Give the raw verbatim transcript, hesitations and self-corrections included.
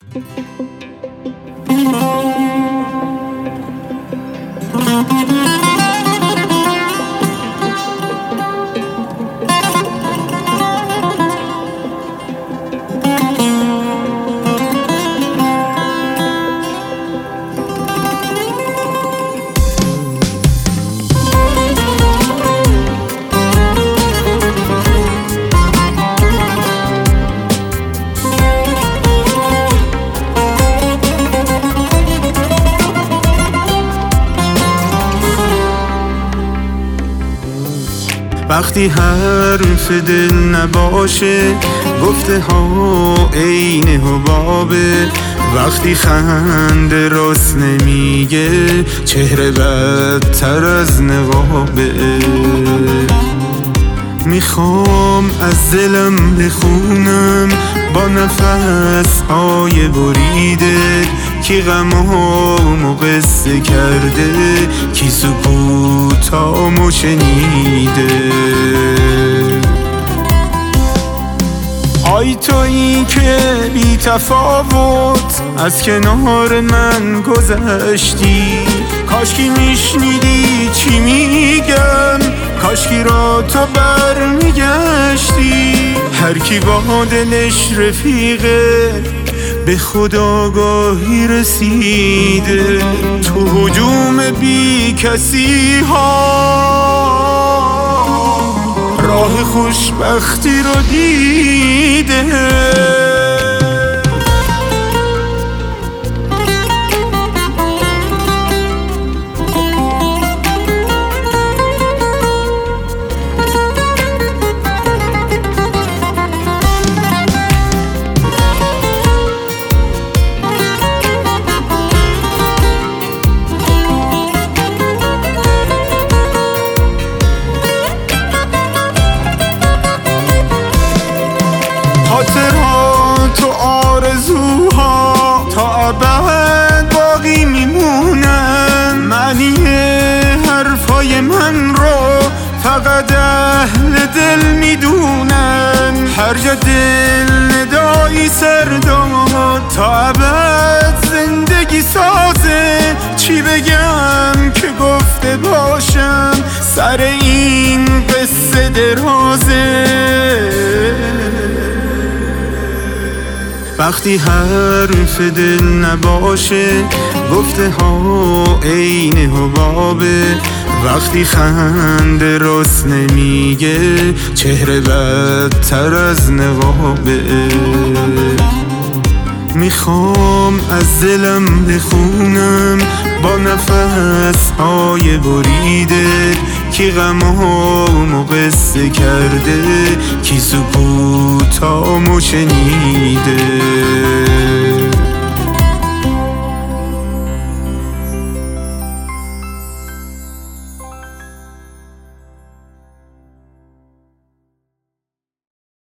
وقتی حرف دل نباشه گفته ها عین حبابه، وقتی خنده راست نمیگه چهره بدتر از نقابه. میخوام از دلم بخونم با نفس های بریده کی غمامو قصه کرده، کی سکوتامو شنیده. آی تویی که بی تفاوت از کنار من گذشتی، کاشکی میشنیدی چی میگم، کاشکی را تو بر میگشتی. هر کی با دلش رفیقه به خودآگاهی رسیده، تو هجوم بی کسی ها راه خوشبختی رو دیده. خاطرات و آرزوها تا ابد باقی میمونن، معنی حرفای من رو فقط اهل دل میدونن. هر جا دل ندایی سر داد تا ابد زندگی سازه، چی بگم که گفته باشم سر این قصه درازه. وقتی حرف دل نباشه گفته ها عین حبابه، وقتی خنده راست نمیگه چهره بدتر از نقابه. میخوام از دلم بخونم با نفس های بریده کی غمامو قصه کرده، کی سکوتامو شنیده.